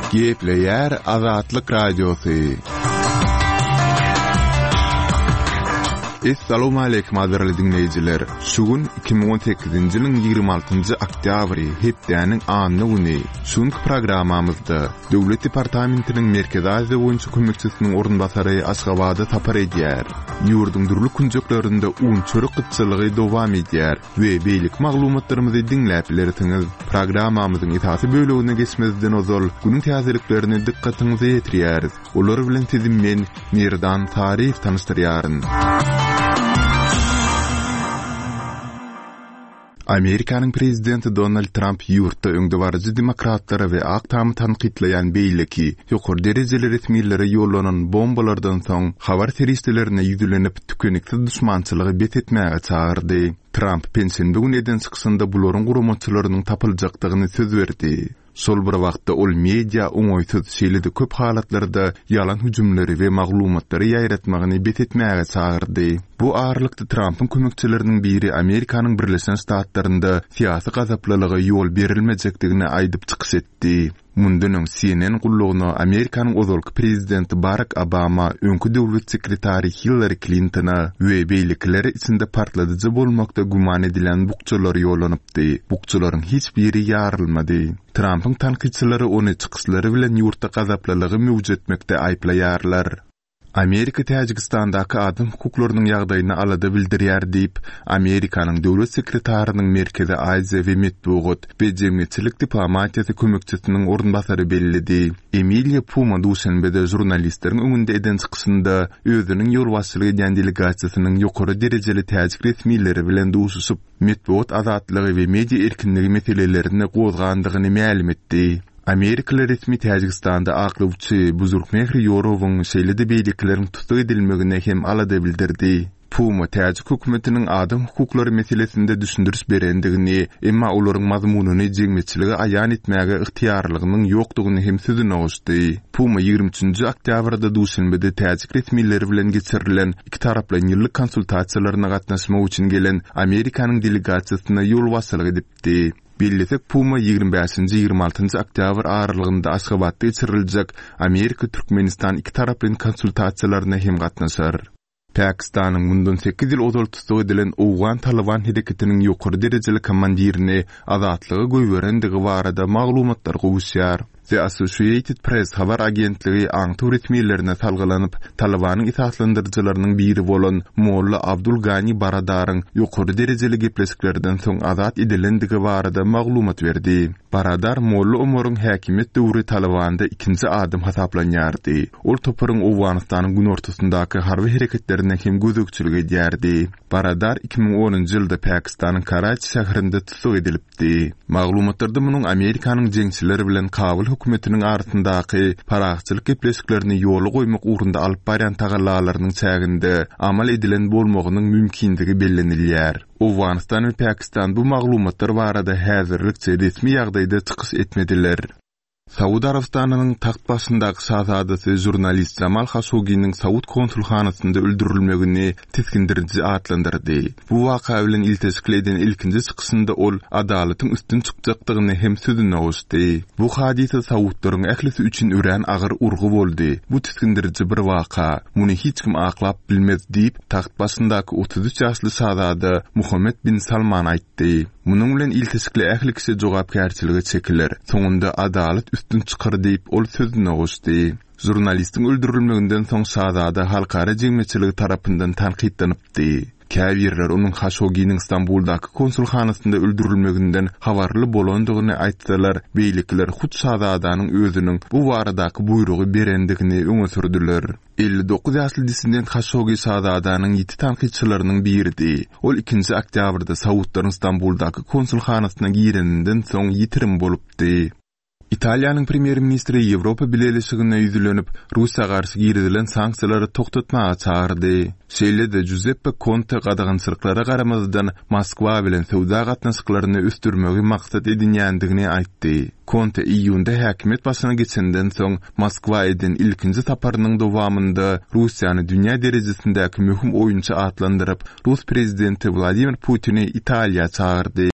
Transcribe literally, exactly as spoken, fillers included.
Gepleyer Azatlyk Radiosu. Assalamu alaykum aziz dinleyijiler. Şugun iki bin on sekizinji ýylyň ýygrimi altynjy oktýabry hepdeniň anny güni. Şuňky programmamyzda Döwlet Departamentiniň Merkezi Aziýa boýunça kömekçisiniň orunbasary Aşgabada tapar edýär. Ýurduň durly kunjuklarynda un çörek gytçylygy dowam edýär we beýlik maglumatlarymyzy dinläp bilersiňiz. Programmamyzyň itaty bölegine geçmezden ozal günüň täzeliklerini dikkatiňize ýetirýäris. Olar bilen sizin men Mirdan Tarif tanıştyrýaryn. Amerikanyň prezidenti Donald Trump ýurtda öňdewarjy demokratlara we aktamy tanqidleýän beýleki ýokary derejeli resmiýetlere ýollanan bombalardan soň habar teristlerine ýüzlenip tükeniksiz düşmançylygy bet etmäge çağırdy. Trump pensiýa gün eden çykysynda bularyň guramaçylarynyň tapyljakdygyny söz berdi. Sol bir wagtda ol media oňoýsuz şeýlede köp halatlarda ýalan hüjümleri we maglumatlary ýaýratmagyny bet etmäge çağırdy. Bu ağırlykda Trump'ın kömekçilerinin biri Amerikanyň Birleşen Ştatlarynda siyasi gazaplylyga ýol berilmejekdigini aýdyp çykys etdi. Mundan C N N gullugyna Amerikanyň ozalky prezidenti Barack Obama öňkü döwlet sekretary Hillary Clinton'a we beýlikleri içinde partladyjy bolmakda guman edilen bukçalar ýollanypdy. Bukçalaryň hiç biri ýarylmady. Trump'ın tanqidçilari ony çykyslary bilen ýurtda gazaplylygy mewjud etmekde aýplaýarlar. Amerika Täjikistandaky adam hukuklarynyň ýagdaýyny alada bildirýär diýip Amerikanyň döwlet sekretarynyň Merkezi Aziýa we Medeniýet we Jemgyýetçilik diplomatiýasy kömekçisiniň orunbasary bellidi. Emilia Puma duşanbede jurnalistleriň öňünde eden çykysynda özüniň ýolbaşçylyk edýän delegasiýasynyň ýokary derejeli täjik resmiýetleri bilen duşuşyp medeniýet azatlygy we media erkinligi meselelerini gozgandygyny ma'lum etdi. Amerikalı resmi Täjikistanda aklywçy Buzurgmehri Ýorowyň şeýlede beýliklerin tutup edilmegine hem alada bildirdi. Puma Täjik hökümetiniň adam hukuklary meselesinde düşündüris berendigini, emma olaryň mazmunyny jemgyýetçiligi aýan etmäge ygtyýarlygynyň ýokdugyny hem sözüne goşdy. Puma ýygrimi üçinji oktýabrda duşanbede Täjik resmiýetleri bilen geçirilen iki taraply ýyllyk konsultasiýalaryna gatnaşmak üçin gelen Amerikanyň delegasiýasyna ýolbaşçylyk edipdi. Birleşik Puma ýygrimi beşinji ýygrimi altynjy oktýabr aralygynda Aşgabatda geçiriljek Amerika-Türkmenistan iki taraply konsultasiýalaryna hem gatnaşar. Pakistanyň mundan sekiz ýyl ozal tutup edilen Owgan Taliban hereketiniň ýokary derejeli komandirini azatlygy goýberendigi barada maglumatlar gowuşýar. The Associated Press habar agentligi aňty resmiýetlerine salgylanyp Talibanyň itaatlandyrjylarynyň biri bolan Molla Abdul Gani Baradaryň ýokary derejeli gepleşiklerden soň azat edilendigi barada maglumat berdi. Baradar Molla Omaryň häkimet döwri Talibanda ikinji adym hasaplanýardy. Ol toparyň Owganystanyň gün ortasyndaky harby hereketlerine hem gözükçilik edýärdi. Baradar iki bin onunji ýylda Pakistanyň Karachi şäherinde tutup edilipdi. Maglumatlarda munyň Amerikanyň jeňçileri bilen Kabul hökümetiniň arasyndaky paragçylyk gepleşiklerini ýoly goýmak ugrunda alyp barýan tagallalarynyň çäginde amal edilen bolmagynyň mümkindigi bellenilýär. Owganistan we Pakistan bu maglumatlar barada häzirlikçe resmi ýagdaýda çykys etmediler. Saud Arabistanynyň taht başyndaky şahzadasy jurnalist Jamal Khashoggi'niň Saud konsulxanasynda öldürilmegini teskindiriji atlandyrdy. Bu waka bilen iltisikli eden ilkinji çykysynda ol adalatyň üstün çykjakdygyny hem sözüne goşdy. Bu hadise Saudlaryň ählisi üçin ören agyr urgu boldy. Bu teskindiriji bir waka, muny hiç kim aklap bilmez diýip taht başyndaky otuz üç ýaşly şahzada Muhammed bin Salman aýtdy. Munyň bilen iltisikli ähli kişi jogapkärçiligi çekiler. Soňunda adalet üstün çykyr diýip ol sözüne goşdy. Jurnalistiň öldürilmeginden soň şahzada halkara jemgyýetçiligi tarapyndan tanqidlanipdy. Käbirler onun Khashoggi'niň Istanbuldaky konsulxanasynda öldürilmeginden habarly bolandygyny aýtdylar. Beýlikler hut şahzadanyň özüniň bu baradaky buýrugy berendigini öňe sürdüler. elli dokuz ýaşly dissident Khashoggi şahzadanyň ýeti tanqidçilarynyň biridi. Ol ikinji oktýabrda Saudlaryň Istanbuldaky konsulxanasyna gireninden soň ýitirim bolupdy. Italiýanyň premier ministri Ýewropa Birleşigine ýüzlenip Russiýa garşy girilen sanksiýalary toktatmaga çağırdy. Şeýlede Giuseppe Conte gadagançylyklara garamazdan Moskwa bilen söwda gatnaşyklaryny üstürmegi maksat edinýändigini aýtdy. Conte iýunda häkimet başyna geçenden soň Moskwa eden ilkinji taparynyň dowamında Russiýany dünýä derejesindäki möhüm oýunçy atlandyryp Rus prezidenti Vladimir Putini Italiýa çağırdy.